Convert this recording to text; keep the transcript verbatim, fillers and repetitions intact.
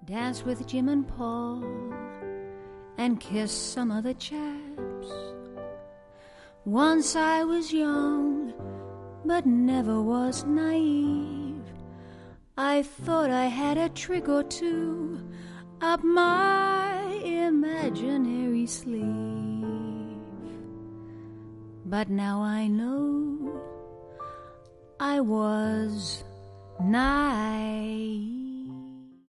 dance with Jim and Paul, and kiss some other chaps. Once I was young, but never was naive. I thought I had a trick or two up my imaginary sleeve. But now I know I was naive.